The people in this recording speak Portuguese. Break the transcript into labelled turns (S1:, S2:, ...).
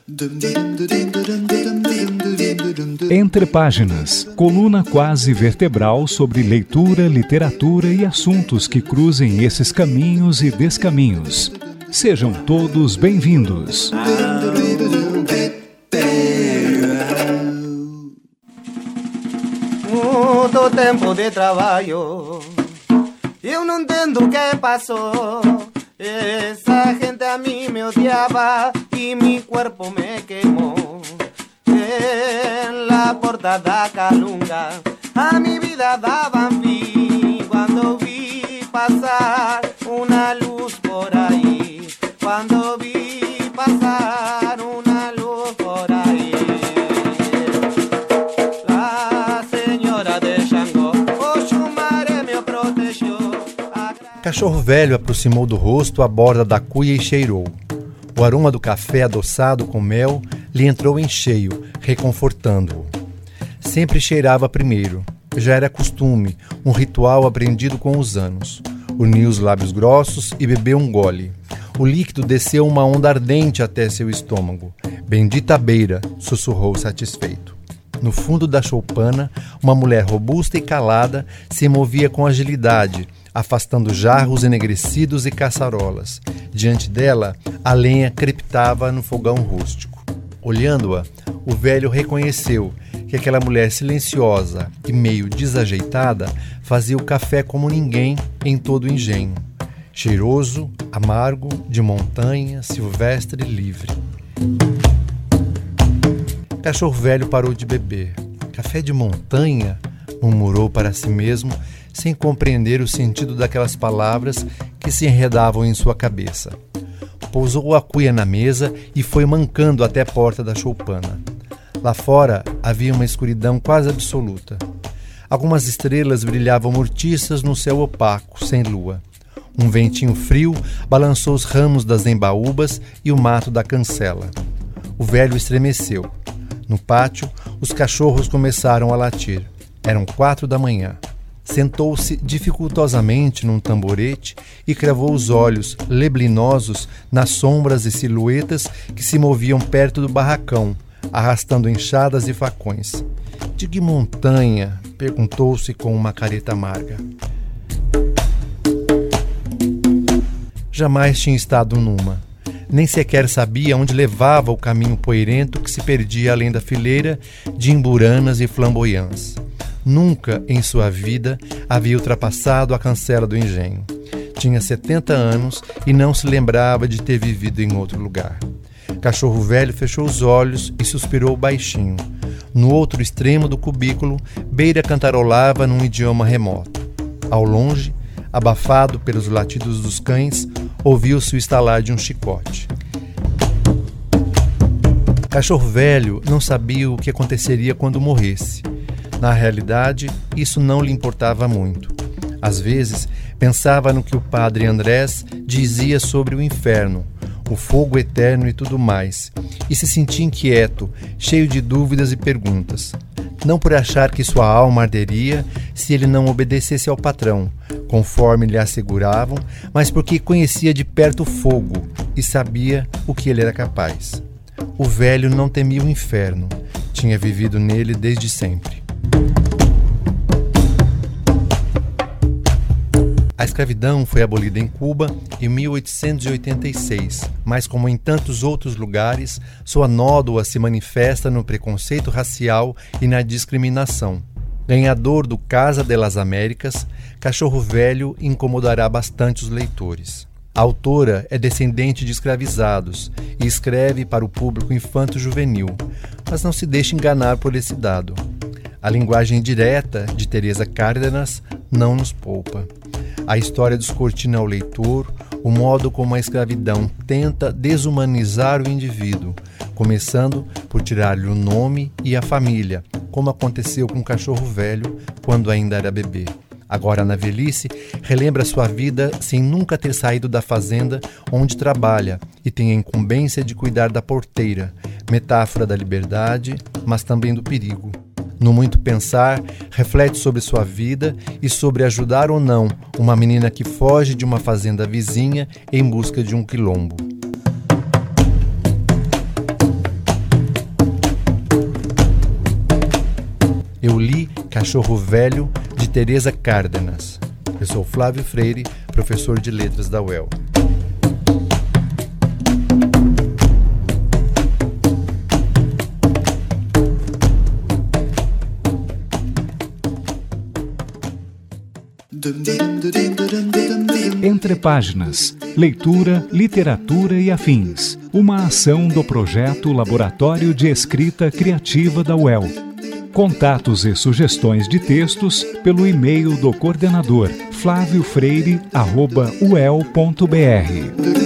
S1: Entre Páginas, coluna quase vertebral sobre leitura, literatura e assuntos que cruzem esses caminhos e descaminhos. Sejam todos bem-vindos.
S2: Muito tempo de trabalho, eu não entendo o que passou. Essa gente a mim me odiaba y mi cuerpo me quemó. En la porta da Calunga a mi vida daban fin cuando vi pasar una luz por ahí. Cuando vi pasar una luz por ahí. La señora de Xangô, Oxumaré me protegeu.
S3: Cachorro Velho aproximou do rosto a borda da cuia e cheirou. O aroma do café adoçado com mel lhe entrou em cheio, reconfortando-o. Sempre cheirava primeiro. Já era costume, um ritual aprendido com os anos. Uniu os lábios grossos e bebeu um gole. O líquido desceu uma onda ardente até seu estômago. Bendita beira, sussurrou satisfeito. No fundo da choupana, uma mulher robusta e calada se movia com agilidade, afastando jarros enegrecidos e caçarolas. Diante dela, a lenha crepitava no fogão rústico. Olhando-a, o velho reconheceu que aquela mulher silenciosa e meio desajeitada fazia o café como ninguém em todo o engenho. Cheiroso, amargo, de montanha, silvestre e livre. Cachorro Velho parou de beber. Café de montanha? Murmurou para si mesmo, sem compreender o sentido daquelas palavras que se enredavam em sua cabeça. Pousou a cuia na mesa e foi mancando até a porta da choupana. Lá fora havia uma escuridão quase absoluta. Algumas estrelas brilhavam mortiças no céu opaco, sem lua. Um ventinho frio balançou os ramos das embaúbas e o mato da cancela. O velho estremeceu. No pátio, os cachorros começaram a latir. Eram 4 da manhã. Sentou-se dificultosamente num tamborete e cravou os olhos, leblinosos, nas sombras e silhuetas que se moviam perto do barracão, arrastando enxadas e facões. De que montanha? Perguntou-se com uma careta amarga. Jamais tinha estado numa. Nem sequer sabia onde levava o caminho poeirento que se perdia além da fileira de imburanas e flamboyãs. Nunca em sua vida havia ultrapassado a cancela do engenho. Tinha 70 anos e não se lembrava de ter vivido em outro lugar. Cachorro Velho fechou os olhos e suspirou baixinho. No outro extremo do cubículo, Beira cantarolava num idioma remoto. Ao longe, abafado pelos latidos dos cães, ouviu-se o estalar de um chicote. Cachorro Velho não sabia o que aconteceria quando morresse. Na realidade, isso não lhe importava muito. Às vezes, pensava no que o padre Andrés dizia sobre o inferno, o fogo eterno e tudo mais, e se sentia inquieto, cheio de dúvidas e perguntas. Não por achar que sua alma arderia se ele não obedecesse ao patrão, conforme lhe asseguravam, mas porque conhecia de perto o fogo e sabia o que ele era capaz. O velho não temia o inferno, tinha vivido nele desde sempre. A escravidão foi abolida em Cuba em 1886, mas como em tantos outros lugares, sua nódoa se manifesta no preconceito racial e na discriminação. Ganhador do Casa de las Américas, Cachorro Velho incomodará bastante os leitores. A autora é descendente de escravizados e escreve para o público infanto-juvenil, mas não se deixe enganar por esse dado. A linguagem direta de Teresa Cárdenas não nos poupa. A história descortina ao leitor o modo como a escravidão tenta desumanizar o indivíduo, começando por tirar-lhe o nome e a família, como aconteceu com o Cachorro Velho quando ainda era bebê. Agora, na velhice, relembra sua vida sem nunca ter saído da fazenda onde trabalha e tem a incumbência de cuidar da porteira, metáfora da liberdade, mas também do perigo. No Muito Pensar, reflete sobre sua vida e sobre ajudar ou não uma menina que foge de uma fazenda vizinha em busca de um quilombo. Cachorro Velho, de Teresa Cárdenas. Eu sou Flávio Freire, professor de letras da UEL.
S1: Entre Páginas, leitura, literatura e afins. Uma ação do projeto Laboratório de Escrita Criativa da UEL. Contatos e sugestões de textos pelo e-mail do coordenador flaviofreire@uel.br.